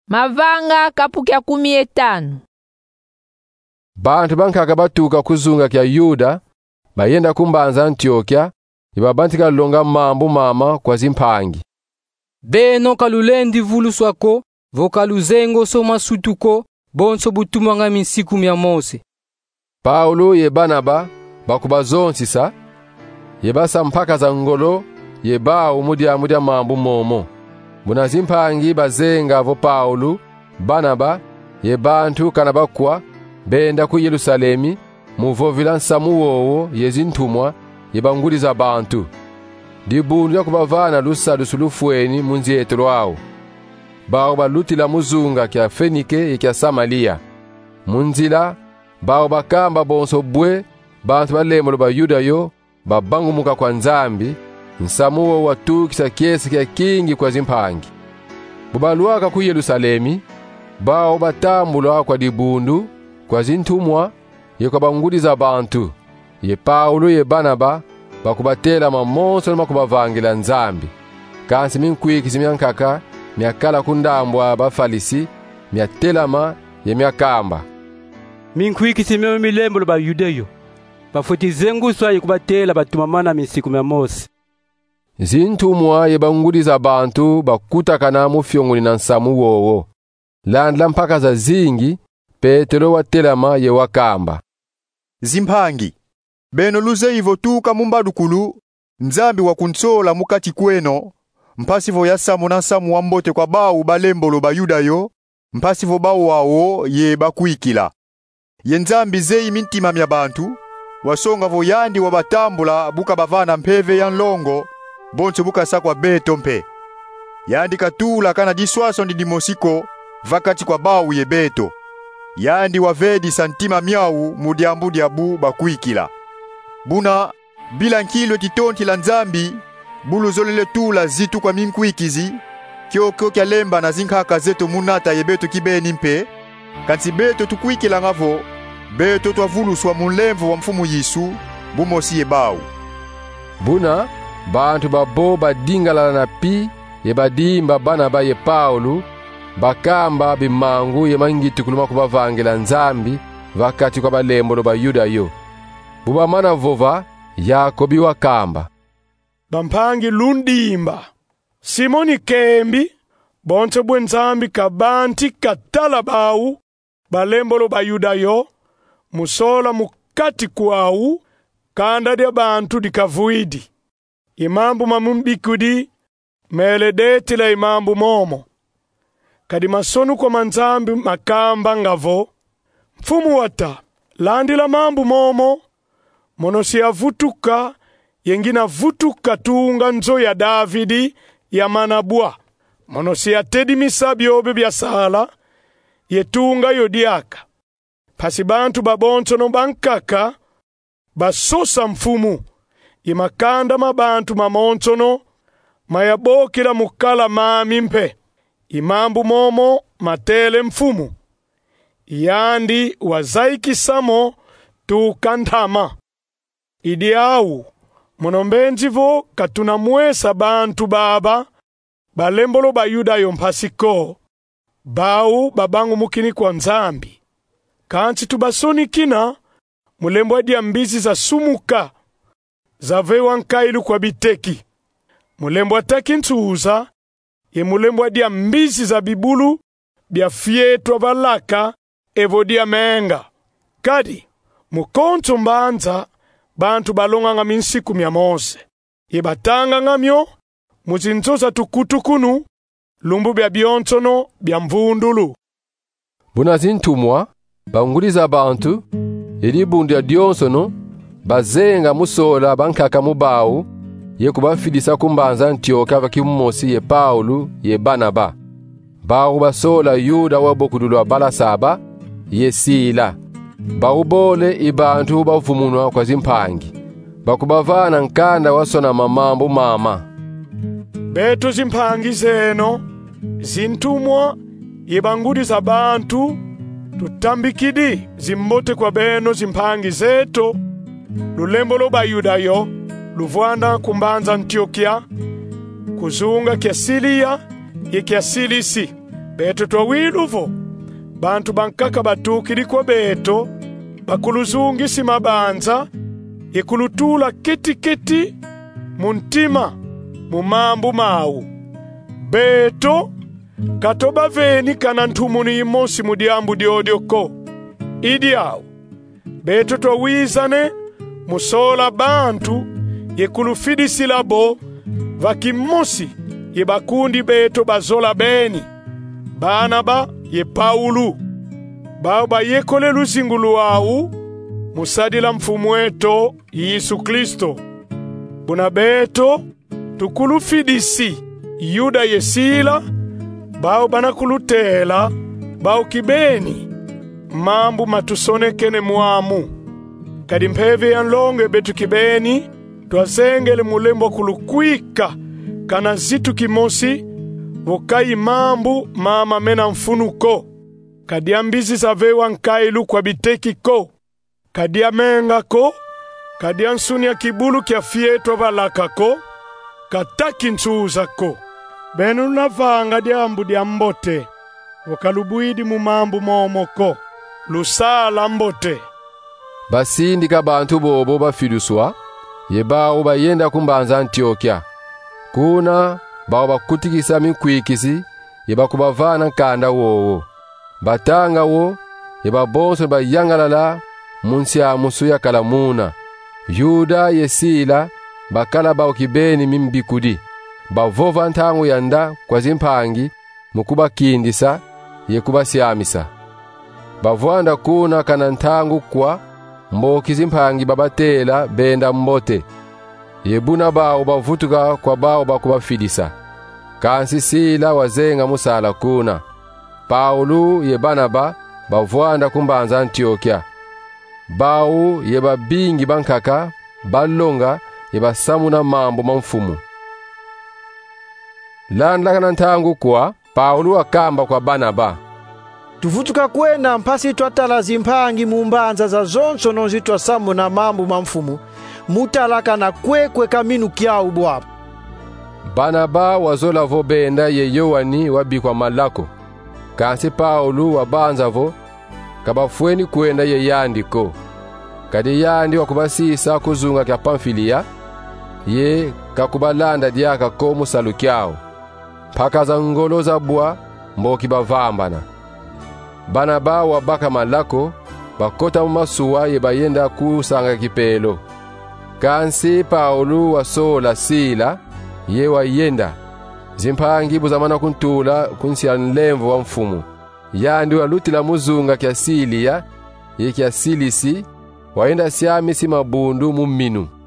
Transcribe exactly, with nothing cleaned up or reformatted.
Mavanga kapu kya kumi etano. Bantu bankaka batuka kuzunga kya Yuda bayenda kumbanza Antiokia ibabantika longa mambo mama kwa zimpangi. Beno kalulendi vuluswako vokaluzengo soma sutuko bonso butumanga minsiku mya Mose. Paulo ye Barnaba bakubazonsisa yebasa mpaka za ngolo yeba umudia mudia mambo momo. Buna zimpangi bazenga vo Paulo Barnaba ye bantu kanabakwa benda ku Yerusalemi muvovila nsamuwowo yezintumwa yebanguliza bantu dibundu yakubavana lusa lusulufueni munzieto lwawo bawo balutila muzunga kya Fenike kya Samaria munzila bawo bakamba bonso bwe bantu balemolo ba Yuda yo babangumuka kwa Nzambi nsamuwo watukisa kiesi kya kingi kwa zimpangi bubaluaka ku Yerusalemi bawo batambula kwa dibundu kwa zintumwa yekabanguliza abantu ye Paulo ye Barnaba bakubatela mamonso makubavangila Nzambi kansi minkwikisi myankaka myakala kundambwa bafalisi myatelama ye myakamba minkwikisi myo milembo ba Yudeyo bafutizenguswa yekubatela batumamana minsiku mya Mose. Zintumwa yebanguliza abantu bakutakana mu fyonguni na nsamu wowo landla mpaka za zingi Petero watelama ye wakamba zimpangi beno luze ivo tuka mumbadukulu Nzambi wakunsola mukati kweno mpasivo yasamu na samu wambote kwa bawu balembolo ba Yudayo mpasivo bawu wawo ye bakuikila ye Nzambi zei mintima mya bantu wasonga vo yandi wabatambula buka bavana mpeve ya nlongo bonso buka sakwa beto mpe yandi katula kana diswaso ndi dimosiko vakati kwa bawu ye beto yandi wavedi santima miau mudiambu diabu bakuikila buna bila nkilo titonti la Nzambi bulu zolele tula zitu kwa minkwikizi kyoko kya lemba na zinkaka zeto munata yebeto kibeni mpe kansi beto tukuikila ngavo beto twavuluswa mulemvo wa mfumu Yesu bumosi yebau buna bantu babo badingala na pi yebadimba Barnaba ye Paulo bakamba bimangu ye mangitu kuluma kubavangela Nzambi vakati kwa balembolo ba Yuda yo buba mana vova Yakobi wakamba bampangi lundimba Simoni Kembi bonse bwe Nzambi kabanti katala bawu balembolo ba Yuda yo musola mukati kwau kanda de bantu dikavuidi imambu mamumbikudi meledeti la imambu momo kadi masonu kwa manzambi makamba ngavo mfumu wata landi la mambu momo monosi ya vutuka yengina vutuka tunga nzo ya Davidi ya manabua monosi ya tedi misabio bibia sala yetunga yodiaka pasi bantu babonso no bankaka basosa mfumu imakanda mabantu mamonsono mayabokila mukala mami mpe imambu momo matele mfumu yandi wazaiki samo tukandama idiau monombenjivo katuna mwesa bantu baba balembolo ba Yuda yompasiko bau babangu mukini kwa Nzambi kanchi tubasoni kina mulembo adia mbizi za sumuka za vewa nkailu kwa biteki mulembo ataki ntuuza ye mulembo adia mbizi za bibulu bia fietwa balaka evodia menga kadi mukonto mbanza bantu balonga nga minsiku mya Mose ye batanga ngamyo muzinzoza tukutukunu lumbu bia biontono bia mvundulu buna zintumwa banguliza abantu elibundi ya dionsono bazenga musola bankaka mubawu ye kubafidisa kumbanza Antiokia vakimumosi ye Paulo ye Barnaba bawu basola Yuda wabokudulwa balasaba ye Sila bawubole ibantu bavumunwa kwa zimpangi bakubavana nkanda wasona mamambo mama beto zimpangi zeno zintumwa yebanguliza bantu tutambikidi zimbote kwa beno zimpangi zeto lulembolo ba Yuda yo luvwanda kumbanza Antiokia kuzunga kya Silia ye kya Silisi beto twawiluvo bantu bankaka batukili kwa beto bakuluzungisi mabanza yekulutula keti keti muntima mumambu mau beto katoba veni kana ntumuni imosi mudiambu diodyoko idiao beto twawizane musola bantu yekulufidisila vakimosi ye bakundi beto bazola beni Banaba ye Paulu bao bayekole lusingulu wau musadila mfumu weto Yesu Kristo buna beto tukulufidisi Yuda yesila bao banakulutela bao kibeni mambu matusonekene muamu kadi mpeve yanlonge betu kibeni twazengele mulembo kulukwika kana zitu kimosi vokai mambu mama mena mfunuko kadia mbizi zavewa nkailu kwa biteki ko kadia menga ko kadia nsunia kibulu kia fieto valaka ko kataki nsuuza ko benu navanga diambu diambote vokalubuidi mumambu momoko lusala mbote basi ndika bantu bobo bafiduswa yebao bayenda kumbanza Antiokia kuna bao bakutikisa minkwikisi yebakubavana nkanda wowo batanga wo yebabonso bayangalala munsia musu ya kalamuna Yuda yesila bakala bao kibeni mimbikudi bavova ntangu yanda kwa zimpangi mukuba kindisa yekuba siamisa bavwanda kuna kana ntangu kwa mboki zimpangi babatela benda mbote yebuna bao bavutuka kwa bao bakubafidisa kansi sila wazenga musala kuna Paulu ye Banaba bavwanda kumbanza Antiokia bao ye babingi bankaka balonga ye basamuna mambo mamfumu landa kana ntangu kwa Paulu akamba kwa Banaba tuvutuka kwenda mpasi twatala zimpangi mumbanza za zonso nozitwa samu na mambo mamfumu mutalaka na kwekwe kaminu kiao bwapa Banaba wazola vo benda ye Yohani wabikwa malako kansi Paulu wabanza vo kabafweni kwenda ye yandiko kadi yandi wakubasisa kuzunga kya Pamfilia ye kakubalanda diaka ko musalu kyao pakaza ngolo za bwa mboki bavambana Banaba wabaka malako bakota masuwa ye bayenda kusanga kipelo kansi Paulu wasola sila ye wayenda zimpangi buzamana kuntula kunsia nlemvo wa mfumu yandi walutila muzunga kya Silia ye kya Silisi waenda siami si mabundu muminu